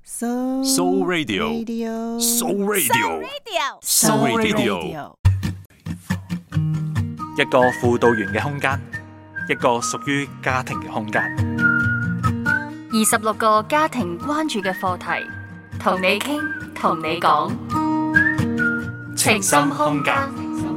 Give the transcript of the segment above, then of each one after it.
So Radio， 一個輔導員嘅空間，一個屬於家庭嘅空間。 26個家庭關注嘅課題，同你傾，同你講， 情深空間。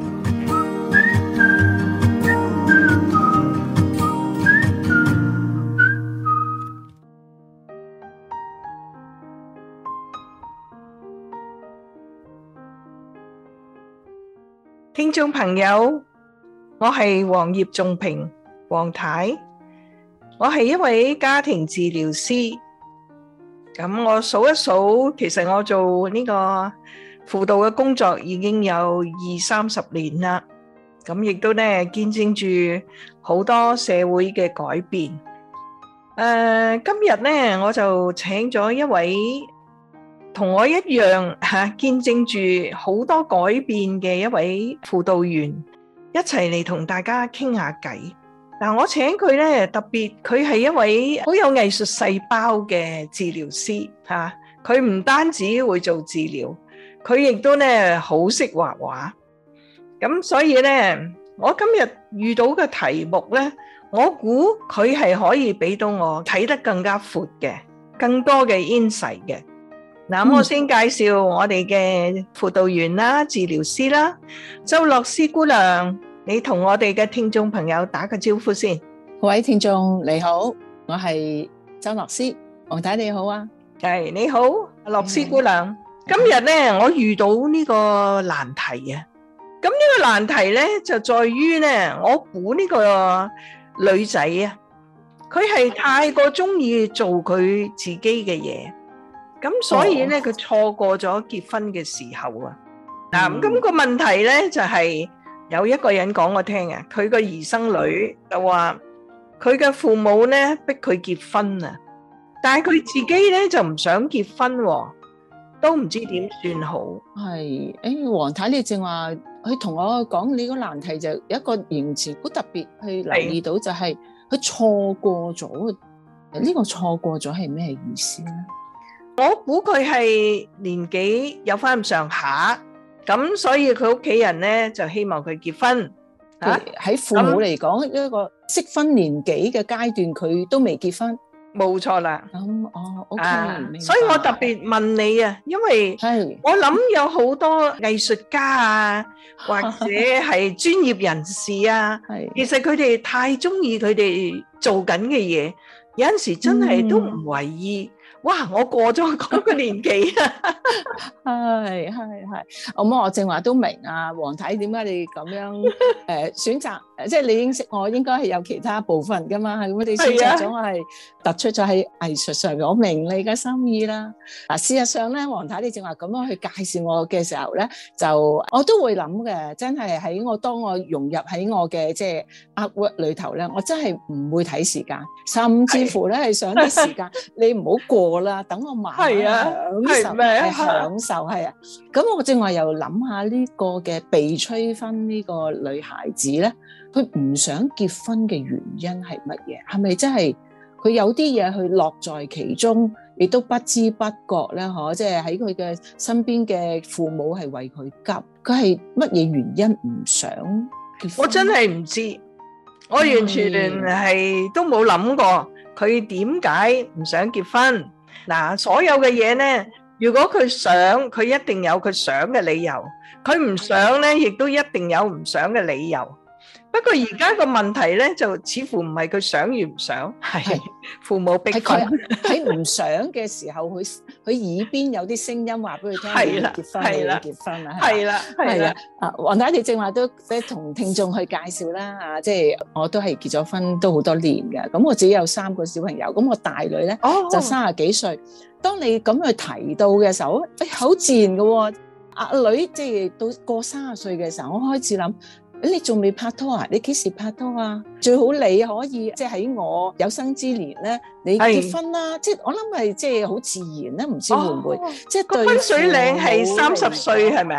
聽眾朋友，我係黃葉仲平，黃太，我係一位家庭治療師。咁我數一數，其實我做呢個輔導嘅工作已經有20-30年啦。咁亦都咧見證住好多社會嘅改變。今日咧我就請咗一位同我一樣見證住好多改變嘅一位輔導員，一齊嚟同大家傾下偈。嗱，我請佢咧特別，佢係一位好有藝術細胞嘅治療師吓。佢唔單止會做治療，佢亦都咧好識畫畫。咁所以咧，我今日遇到嘅題目咧，我估佢係可以俾到我睇得更加闊嘅，更多嘅 insight 嘅。嗱，我先介紹我哋嘅輔導員啦、治療師啦，周樂詩姑娘，你同我哋嘅聽眾朋友打個招呼先。 各位聽眾你好，我係周樂詩，黃太你好啊。 係，你好，樂詩姑娘。今日咧，我遇到呢個難題啊。咁呢個難題咧，就在於咧，我估呢個女仔啊，佢係太過中意做佢自己嘅嘢。咁所以咧，佢錯過咗結婚嘅時候啊！嗱，咁個問題咧就係有一個人講我聽啊，佢個兒生女就話佢嘅父母咧逼佢結婚啊，但係佢自己咧就唔想結婚，都唔知點算好。 係，黃太你正話佢同我講你個難題就有一個形容詞好特別去留意到，就係佢錯過咗。呢個錯過咗係咩意思咧？ 我估佢係年紀有翻咁上下，咁所以佢屋企人咧就希望佢結婚。 喺父母嚟講，一個適婚年紀嘅階段，佢都未結婚。 冇錯啦。 OK， 所以我特別問你啊，因為我諗有好多藝術家啊，或者係專業人士啊，其實佢哋太中意佢哋做緊嘅嘢，有陣時真係都唔為意。哇！我過咗嗰個年紀啦， 係。咁我正話都明啊，黃太點解你咁樣選擇？即係你認識我，應該係有其他部分噶嘛？咁你選擇咗我係突出咗喺藝術上面，我明你嘅心意啦。嗱，事實上咧，黃太你正話咁樣去介紹我嘅時候咧，就我都會諗嘅，真係當我融入喺我嘅即係 artwork 裏頭咧，我真係唔會睇時間，甚至乎咧係想啲時間你唔好過啦，等我慢慢享受係啊。咁我正話又諗下呢個嘅被催婚呢個女孩子咧，佢唔想結婚嘅原因係乜嘢？係咪真係佢有啲嘢去樂在其中，亦都不知不覺咧？即係喺佢嘅身邊嘅父母係為佢急，佢係乜嘢原因唔想結婚？ 我真係唔知，我完全係都冇諗過佢點解唔想結婚。嗱，所有嘅嘢咧，如果佢想，佢一定有佢想嘅理由；佢唔想咧，亦都一定有唔想嘅理由。不過而家個問題咧，就似乎唔係佢想與唔想，係父母逼佢。 喺唔想嘅時候，佢耳邊有啲聲音話俾佢聽，你要結婚，你要結婚啦。係啦。黃太你正話都同聽眾去介紹啦，即係我都係結咗婚都好多年嘅。咁我自己有3個小朋友，咁我大女咧就30幾歲。當你咁去提到嘅時候，好自然嘅喎。阿女即係到過30歲嘅時候，我開始諗。你仲未拍拖啊？你幾時拍拖啊？最好你可以即係喺我有生之年咧，你結婚啦！即係我諗係即係好自然啦，唔知會唔會即係對？個分水嶺係30歲係咪啊？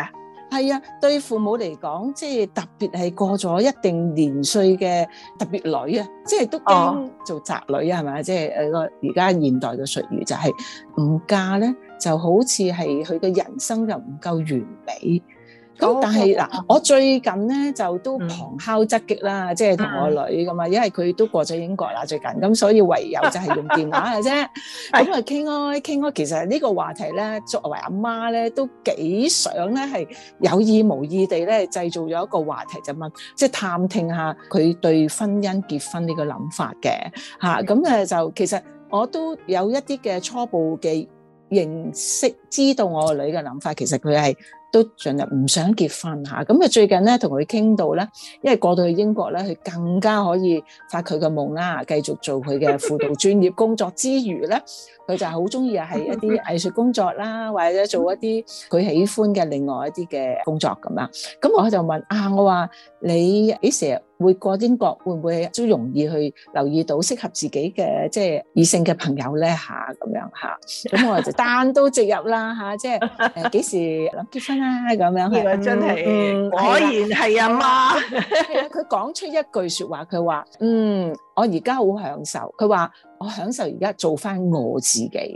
係啊，對父母嚟講，即係特別係過咗一定年歲嘅特別女啊，即係都驚做宅女啊，係咪？即係個而家現代嘅術語就係唔嫁咧，就好似係佢嘅人生就唔夠完美。咁但係嗱，我最近咧就都旁敲側擊啦，即係同我女咁啊，因為佢都過咗英國啦最近，咁所以唯有就係用電話嘅啫。咁啊傾開，其實呢個話題咧，作為阿媽咧都幾想咧係有意無意地咧製造咗一個話題，就問即係探聽下佢對婚姻結婚呢個諗法嘅嚇。咁就其實我都有一啲嘅初步嘅認識，知道我個女嘅諗法，其實佢係都盡量唔想結婚嚇，咁最近咧同佢傾到咧，因為過到去英國咧，佢更加可以發佢嘅夢啦，繼續做佢嘅輔導專業工作之餘咧，佢就係好中意係一啲藝術工作啦，或者做一啲佢喜歡嘅另外一啲嘅工作咁樣。咁我就問我話你幾時會過英國，會唔會都容易去留意到適合自己嘅即係異性嘅朋友咧嚇咁樣嚇。咁我就單刀直入啦嚇，即係幾時諗結婚啊咁樣。 呢個真係果然係阿媽。 係啊，佢講出一句説話，佢話我而家好享受，佢話我享受而家做翻我自己。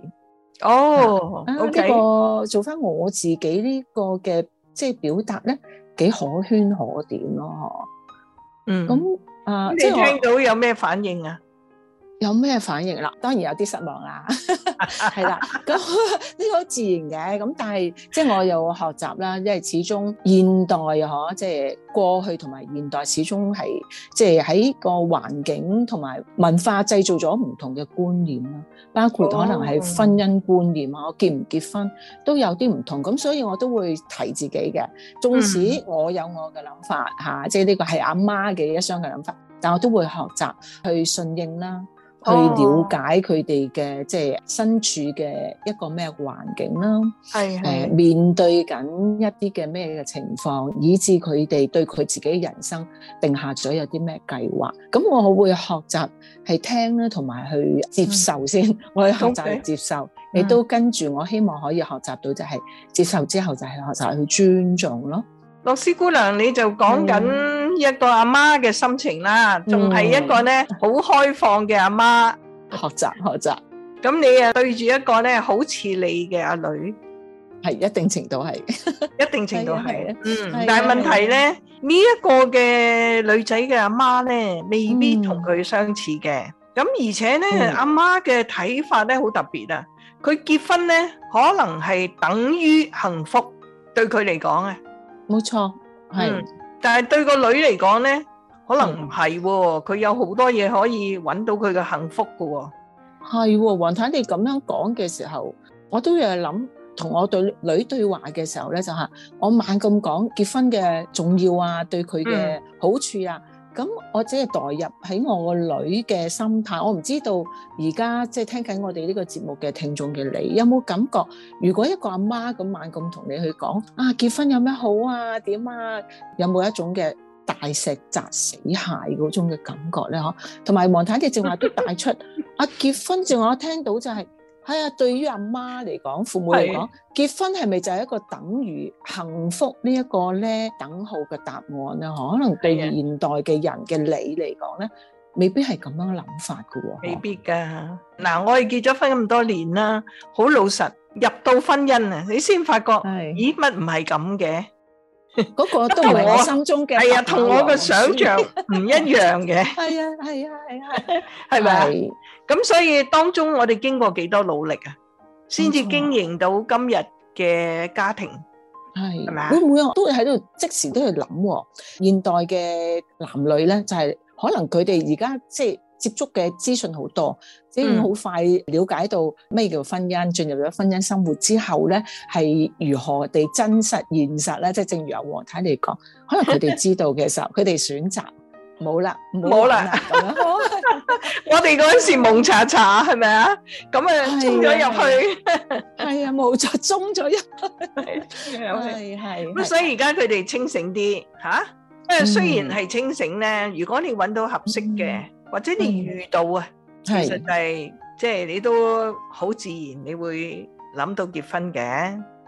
OK， 呢個做翻我自己呢個嘅即係表達咧，幾可圈可點咯。咁即係聽到有咩反應啊？ 有咩反應啦？當然有啲失望啦，係啦。咁呢個好自然嘅。咁但係即係我又學習啦，因為始終現代即係過去同埋現代始終係即係喺個環境同埋文化製造咗唔同嘅觀念啦，包括可能係婚姻觀念啊，我結唔結婚都有啲唔同。咁所以我都會提自己嘅，縱使我有我嘅諗法嚇，即係呢個係阿媽嘅一廂嘅諗法，但我都會學習去順應啦。去了解佢哋嘅即係身處嘅一個咩環境啦，面對緊一啲嘅咩嘅情況，以致佢哋對佢自己人生定下咗有啲咩計劃。咁我會學習係聽啦，同埋去接受先。我會學習去接受，亦都跟住我希望可以學習到就係接受之後就係學習去尊重咯。 樂施姑娘，你就講緊一個阿媽嘅心情啦，仲係一個咧好開放嘅阿媽， 學習。 咁你啊對住一個咧好似你嘅阿女， 係一定程度係， 一定程度係。但係問題咧，呢一個嘅女仔嘅阿媽咧，未必同佢相似嘅。咁而且咧，阿媽嘅睇法咧好特別啊。佢結婚咧，可能係等於幸福，對佢嚟講啊。 冇錯，係， 但係對個女嚟講咧，可能唔係喎，佢有好多嘢可以揾到佢嘅幸福噶喎。 係喎，黃太你咁樣講嘅時候，我都有諗，同我對女對話嘅時候咧，就係我猛咁講結婚嘅重要啊，對佢嘅好處啊。咁我只係代入喺我個女嘅心態，我唔知道而家即係聽緊我哋呢個節目嘅聽眾嘅你，有冇感覺？如果一個阿媽咁猛咁同你去講結婚有咩好啊？點啊？有冇一種嘅大石砸死蟹嗰種嘅感覺咧？同埋黃太你正話都帶出結婚，正話我聽到就係對於阿媽嚟講，父母嚟講，結婚係咪就係一個等於幸福呢一個咧等號嘅答案咧？可能對現代嘅人嘅你嚟講咧，未必係咁樣嘅諗法㗎喎。 未必㗎。嗱，我哋結咗婚咁多年啦，好老實，入到婚姻啊，你先發覺，咦，乜唔係咁嘅？ 嗰個都唔係我心中嘅， 係同我嘅想像唔一樣嘅。係咪？咁所以當中我哋經過幾多努力啊，先至經營到今日嘅家庭，係咪啊？ 會唔會都會喺度即時都去諗？現代嘅男女咧，就係可能佢哋而家即係接觸嘅資訊好多，即係好快了解到咩叫婚姻，進入咗婚姻生活之後咧，係如何地真實現實咧？即係正如阿黃太嚟講，可能佢哋知道嘅時候，佢哋選擇冇啦。 我哋嗰陣時蒙查查係咪啊？咁衝咗入去， 係冇錯，衝咗入去，係。 咁所以而家佢哋清醒啲嚇，因為雖然係清醒咧，如果你揾到合適嘅，或者你遇到啊，其實就係即係你都好自然，你會諗到結婚嘅。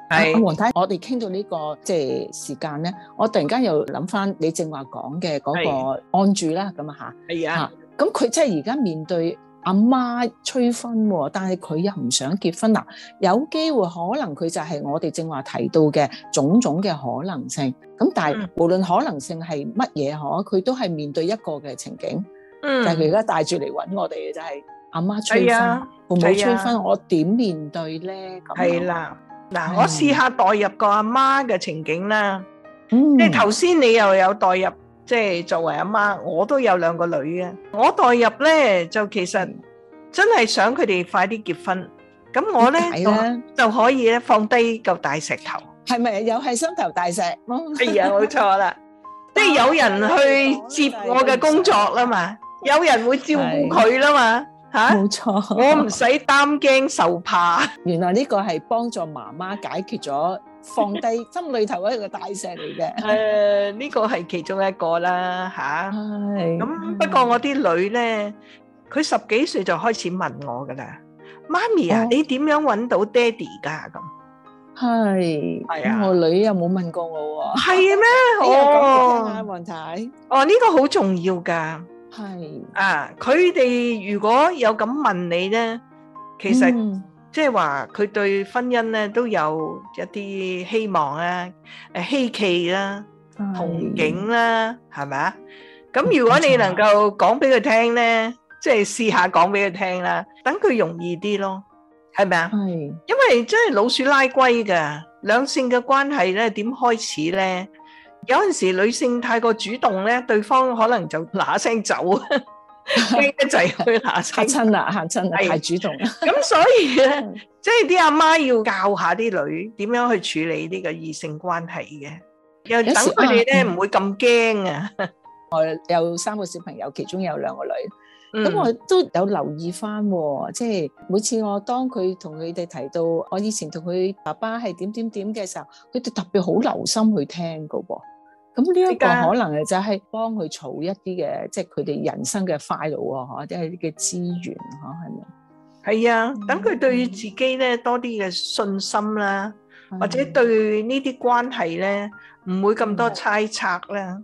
係黃太，我哋傾到呢個即係時間咧，我突然間又諗翻你正話講嘅嗰個安住啦，咁啊係啊， 咁佢即係而家面對阿媽催婚喎，但係佢又唔想結婚嗱，有機會可能佢就係我哋正話提到嘅種種嘅可能性。咁但係無論可能性係乜嘢佢都係面對一個嘅情景，就係佢而家帶住嚟揾我哋嘅就係阿媽催婚，父母催婚，我點面對咧？咁係啦，嗱，我試下代入個阿媽嘅情景啦，即係頭先你又有代入。即係作為阿媽，我都有2個女嘅。我代入咧，就其實真係想佢哋快啲結婚。咁我咧就可以咧放低嚿大石頭。係咪又係心頭大石？係啊，冇錯啦。即係有人去接我嘅工作啦嘛，有人會照顧佢啦嘛，嚇。冇錯，我唔使擔驚受怕。原來呢個係幫助媽媽解決咗。放低心裏頭一個大石嚟嘅，呢個係其中一個啦嚇。咁不過我啲女咧，佢10幾歲就開始問我噶啦，媽咪啊，你點樣揾到爹哋㗎？咁係啊，我女又冇問過我喎。係咩？哦，黃太，哦呢個好重要㗎。係啊，佢哋如果有咁問你咧，其實。即係話佢對婚姻咧都有一啲希望啦、希冀啦、憧憬啦，係咪啊？咁如果你能夠講俾佢聽咧，即係試下講俾佢聽啦，等佢容易啲咯，係咪啊？係，因為真係老鼠拉龜㗎，兩性嘅關係咧點開始咧？有陣時女性太過主動咧，對方可能就嗱聲走。驚一齊去嚇親啦，太主動啦。咁所以咧，即係啲阿媽要教下啲女點樣去處理呢個異性關係嘅，又等佢哋咧唔會咁驚啊。我有3個小朋友，其中有2個女，咁我都有留意翻，即係每次我當佢同佢哋提到我以前同佢爸爸係點點點嘅時候，佢哋特別好留心去聽噶噃。咁呢一個可能就係幫佢儲一啲嘅，即係佢哋人生嘅快樂啊，即係啲嘅資源，係咪？係啊，等佢對自己咧多啲嘅信心啦，或者對呢啲關係咧唔會咁多猜測啦。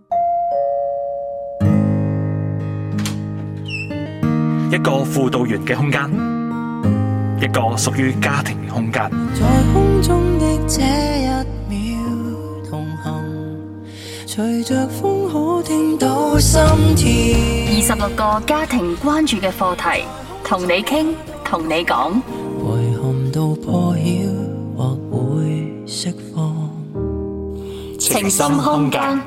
一個輔導員嘅空間，一個屬於家庭嘅空間。 在空中的這一秒同行，隨着風可聽到心跳。 26個家庭關注嘅課題，同你傾，同你講。 遺憾到破曉，或會釋放。 情深空間。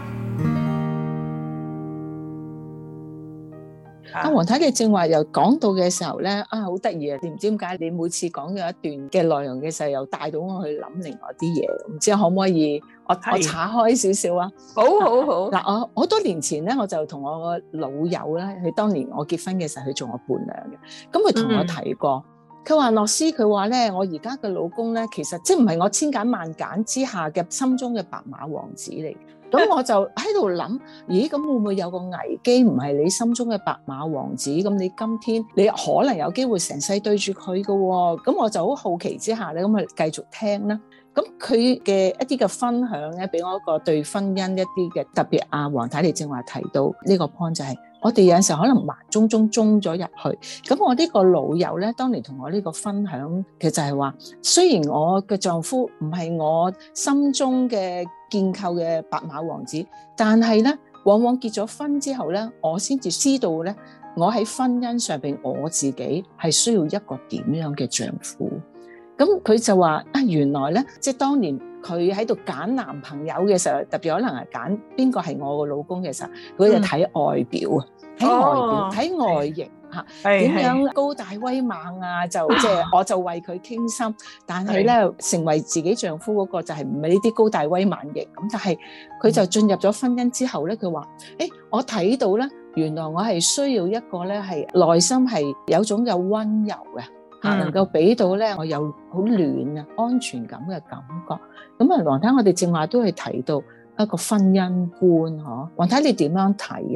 黃太你正話又講到嘅時候咧，好得意啊！你唔知點解你每次講咗一段嘅內容嘅時候，又帶到我去諗另外啲嘢，唔知可唔可以我岔開少少啊？好好好。嗱，我好多年前咧，我就同我個老友咧，佢當年我結婚嘅時候，佢做我伴娘嘅，咁佢同我提過，佢話樂師，佢話咧，我而家嘅老公咧，其實即係唔係我千揀萬揀之下嘅心中嘅白馬王子嚟。咁我就喺度諗，咦？咁會唔會有個危機？唔係你心中嘅白馬王子，咁你今天你可能有機會成世對住佢㗎喎。咁我就好好奇之下咧，咁啊繼續聽啦。咁佢嘅一啲嘅分享咧，俾我一個對婚姻一啲嘅特別。黃太你正話提到呢個 point 就係，我哋有陣時可能盲中咗入去。咁我呢個老友咧，當年同我呢個分享嘅就係話，雖然我嘅丈夫唔係我心中嘅建構嘅白馬王子，但係咧，往往結咗婚之後咧，我先至知道咧，我喺婚姻上邊我自己係需要一個點樣嘅丈夫。咁佢就話原來咧，即係當年佢喺度揀男朋友嘅時候，特別可能係揀邊個係我個老公嘅時候，佢就睇外表啊，睇外形嚇，點樣高大威猛啊，就即係我就為佢傾心，但係咧成為自己丈夫嗰個就係唔係呢啲高大威猛型咁，但係佢就進入咗婚姻之後咧，佢話我睇到咧，原來我係需要一個咧係內心係有種有溫柔嘅。能夠俾到咧，我有好暖啊、安全感嘅感覺。咁黃太，我哋正話都係提到一個婚姻觀，黃太你點樣睇啊？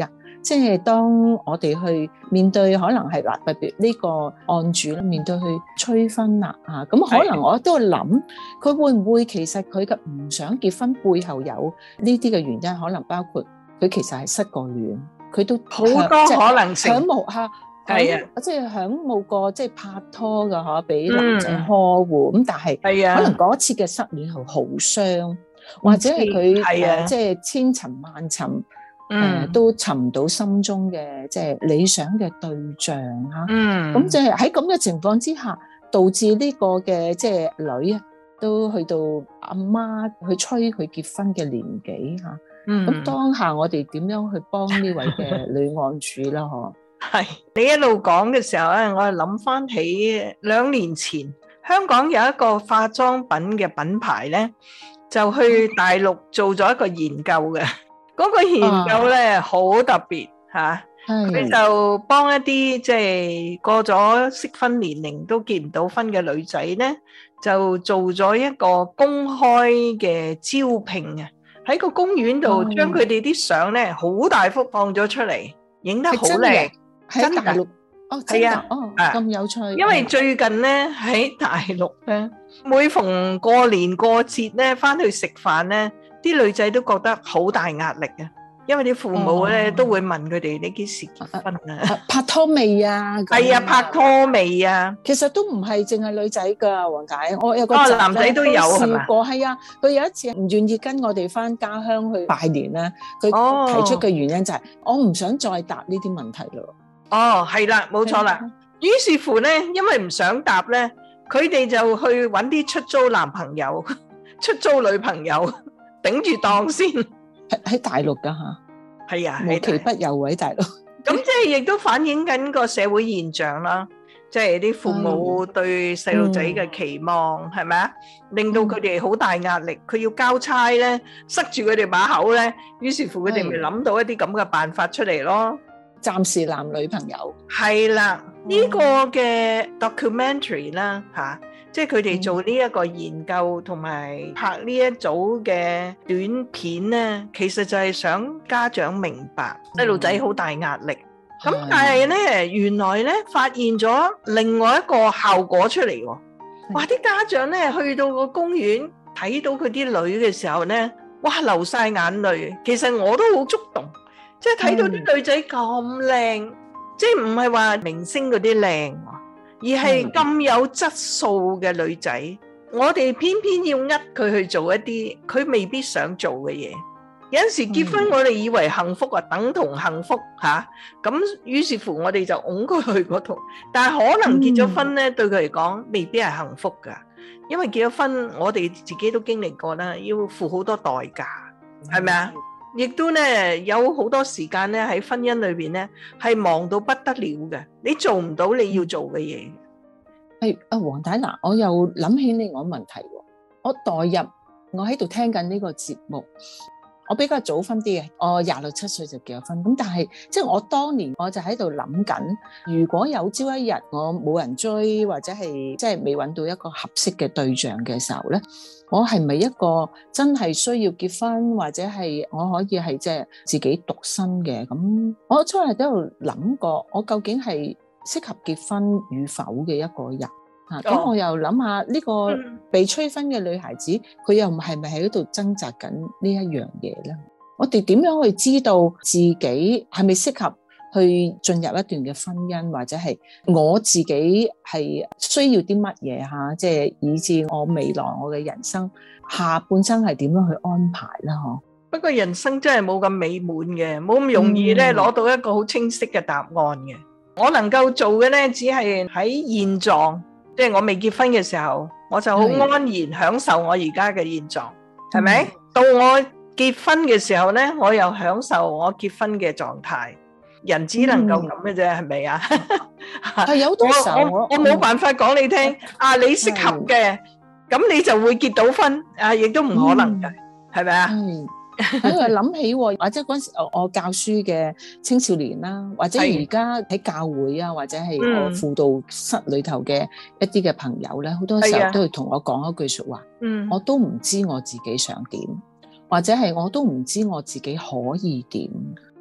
即係當我哋去面對可能係特別呢個案主啦，面對去催婚啦咁可能我都會諗佢會唔會其實佢嘅唔想結婚背後有呢啲嘅原因，可能包括佢其實係失過戀，佢都好多可能性， 響慕下係啊，即係響慕過即係拍拖嘅嗬，俾男仔呵護咁，但係可能嗰次嘅失戀係好傷，或者係佢即係千尋萬尋。都尋唔到心中嘅即係理想嘅對象咁即係喺咁嘅情況之下，導致呢個嘅即係女都去到阿媽去催佢結婚嘅年紀咁當下我哋點樣去幫呢位嘅女案主啦？ 係你一路講嘅時候咧，我係諗翻起2年前香港有一個化妝品嘅品牌咧，就去大陸做咗一個研究嘅。嗰個研究咧好特別佢就幫一啲即係過咗適婚年齡都結唔到婚嘅女仔咧，就做咗一個公開嘅招聘喺個公園度將佢哋啲相咧好大幅放咗出嚟，影得好靚， 喺大陸係啊，咁有趣。 因為最近咧喺大陸咧，每逢過年過節咧，翻去食飯咧，啲女仔都覺得好大壓力因為啲父母咧都會問佢哋：你幾時結婚拍拖未啊？ 係拍拖未啊？ 其實都唔係淨係女仔噶，黃太，我有個男仔都有係嘛？ 試過係啊，佢有一次唔願意跟我哋翻家鄉去拜年咧，佢提出嘅原因就係我唔想再答呢啲問題咯。 係啦，冇錯啦。於是乎咧，因為唔想答咧，佢哋就去揾啲出租男朋友、出租女朋友頂住檔先。 喺大陸噶係啊， 無奇不有喺大陸。 咁即係亦都反映緊個社會現象啦，即係啲父母對細路仔嘅期望係咪啊？令到佢哋好大壓力，佢要交差咧，塞住佢哋把口咧，於是乎佢哋咪諗到一啲咁嘅辦法出嚟咯。 暫時男女朋友係啦，呢個嘅 documentary 啦即係佢哋做呢一個研究同埋拍呢一組嘅短片咧，其實就係想家長明白細路仔好大壓力。咁但係咧，原來咧發現咗另外一個效果出嚟喎。哇！啲家長咧去到個公園睇到佢啲女嘅時候咧，哇流晒眼淚。其實我都好觸動，即係睇到啲女仔咁靚，即係唔係話明星嗰啲靚，而係咁有質素嘅女仔，我哋偏偏要呃佢去做一啲佢未必想做嘅嘢。有陣時結婚我哋以為幸福等同幸福咁於是乎我哋就擁佢去嗰度，但係可能結咗婚咧，對佢嚟講未必係幸福噶，因為結咗婚我哋自己都經歷過啦，要付好多代價，係咪啊？亦都咧有好多時間咧喺婚姻裏邊咧係忙到不得了嘅，你做唔到你要做嘅嘢。 黃太嗱，我又諗起另外一個問題喎。我代入我喺度聽緊呢個節目，我比較早婚啲嘅，我26、7歲就結咗婚。咁但係即係我當年我就喺度諗緊，如果有朝一日我冇人追，或者係即係未揾到一個合適嘅對象嘅時候咧，我係咪一個真係需要結婚，或者係我可以係即係自己獨身嘅？咁我初日都喺度諗過，我究竟係適合結婚與否嘅一個人咁我又諗下呢個被催婚嘅女孩子，佢又係咪喺度掙扎緊呢一樣嘢咧？我哋點樣去知道自己係咪適合去進入一段嘅婚姻，或者係我自己係需要啲乜嘢即係以至我未來我嘅人生下半生係點樣去安排啦？ 不過人生真係冇咁美滿嘅，冇咁容易咧攞到一個好清晰嘅答案嘅。我能夠做嘅咧，只係喺現狀，即係我未結婚嘅時候，我就好安然享受我而家嘅現狀，係咪？到我結婚嘅時候咧，我又享受我結婚嘅狀態。人只能夠咁嘅啫，係咪啊？ 係有啲時候我冇辦法講你聽，你適合嘅，咁你就會結到婚，亦都唔可能嘅，係咪啊？ 我又諗起，或者嗰陣時我教書嘅青少年啦，或者而家喺教會啊，或者係我輔導室裏頭嘅一啲嘅朋友咧，好多時候都會同我講一句說話，我都唔知我自己想點，或者係我都唔知我自己可以點。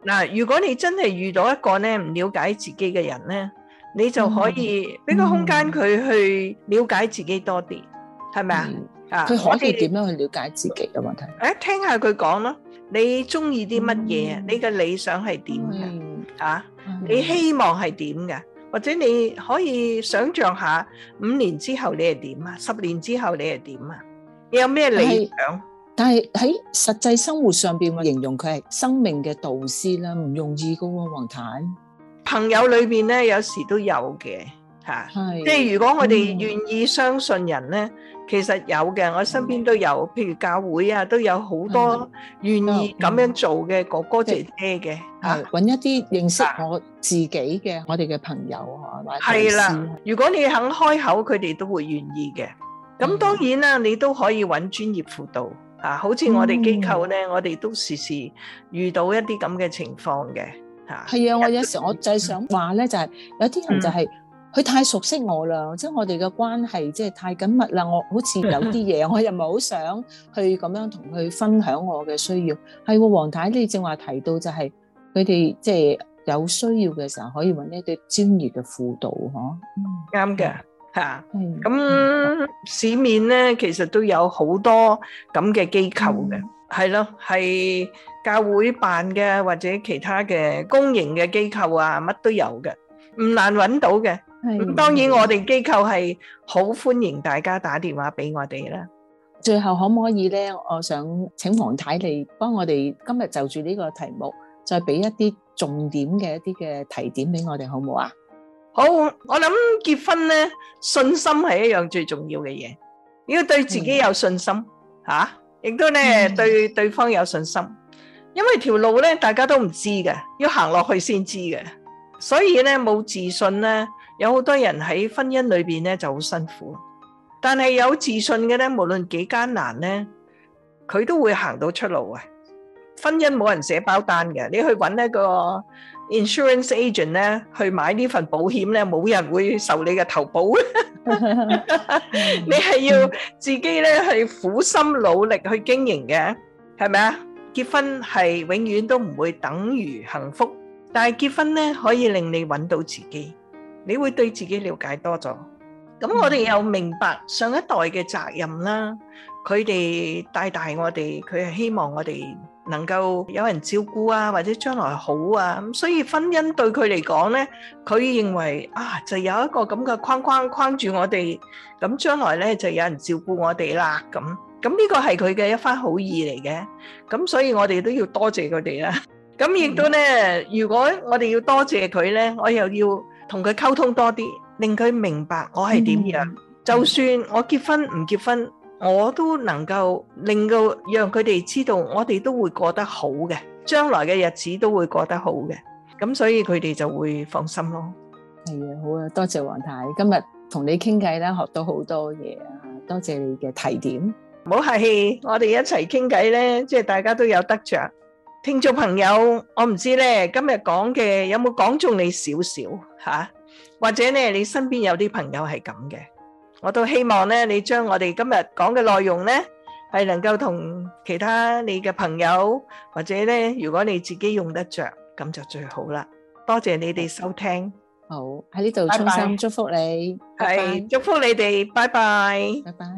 嗱，如果你真係遇到一個咧唔了解自己嘅人咧，你就可以俾個空間佢去了解自己多啲，係咪啊？ 佢可以點樣去了解自己嘅問題？ 聽下佢講咯，你中意啲乜嘢？你嘅理想係點嘅？你希望係點嘅？或者你可以想象下5年之後你係點啊？10年之後你係點啊？你有咩理想？ 但係喺實際生活上邊，我形容佢係生命嘅導師啦，唔容易噶喎，黃太。 朋友裏邊咧，有時都有嘅嚇，即係如果我哋願意相信人咧，其實有嘅，我身邊都有，譬如教會啊，都有好多願意咁樣做嘅哥哥姐姐嘅嚇， 揾一啲認識我自己嘅我哋嘅朋友嚇， 係啦，如果你肯開口，佢哋都會願意嘅。咁當然啦，你都可以揾專業輔導。好似我哋機構咧，我哋都時時遇到一啲咁嘅情況嘅嚇。係啊，我有時我就係想話咧，就係有啲人就係佢太熟悉我啦，即係我哋嘅關係即係太緊密啦。我好似有啲嘢，我又唔係好想去咁樣同佢分享我嘅需要。係喎，黃太，你正話提到就係佢哋即係有需要嘅時候，可以揾一啲專業嘅輔導，嗬。 啱嘅。咁市面咧，其實都有好多咁嘅機構嘅，係咯，係教會辦嘅或者其他嘅公營嘅機構啊，乜都有嘅，唔難揾到嘅。咁當然我哋機構係好歡迎大家打電話俾我哋啦。 最後可唔可以咧？我想請黃太嚟幫我哋今日就住呢個題目，再俾一啲重點嘅一啲嘅提點俾我哋，好唔好啊？ 好，我諗結婚咧，信心係一樣最重要嘅嘢，要對自己有信心吓，亦都咧對對方有信心，因為條路咧大家都唔知嘅，要行落去先知嘅，所以咧冇自信咧，有好多人喺婚姻裏邊咧就好辛苦，但係有自信嘅咧，無論幾艱難咧，佢都會行到出路啊！婚姻冇人寫包單嘅，你去揾一個 insurance agent 咧，去買呢份保險咧，冇人會受你嘅投保。你係要自己咧去苦心努力去經營嘅，係咪啊？結婚係永遠都唔會等於幸福，但係結婚咧可以令你揾到自己，你會對自己了解多咗。咁我哋又明白上一代嘅責任啦，佢哋帶大我哋，佢係希望我哋能夠有人照顧啊，或者將來好啊，咁所以婚姻對佢嚟講咧，佢認為啊，就有一個咁嘅框框框住我哋，咁將來咧就有人照顧我哋啦，咁呢個係佢嘅一番好意嚟嘅，咁所以我哋都要多謝佢哋啦。咁亦都咧，如果我哋要多謝佢咧，我又要同佢溝通多啲，令佢明白我係點樣，就算我結婚唔結婚，我都能夠令到讓佢哋知道，我哋都會過得好嘅，將來嘅日子都會過得好嘅，咁所以佢哋就會放心咯。 係啊，好啊，多謝黃太，今日同你傾偈咧，學到好多嘢啊，多謝你嘅提點。 唔好客氣，我哋一齊傾偈咧，即係大家都有得着。聽眾朋友，我唔知咧，今日講嘅有冇講中你少少吓，或者咧你身邊有啲朋友係咁嘅。我都希望咧，你將我哋今日講嘅內容咧，係能夠同其他你嘅朋友，或者咧，如果你自己用得着，咁就最好啦。多謝你哋收聽， 好，喺呢度衷心祝福你， 係祝福你哋，拜拜， 拜拜。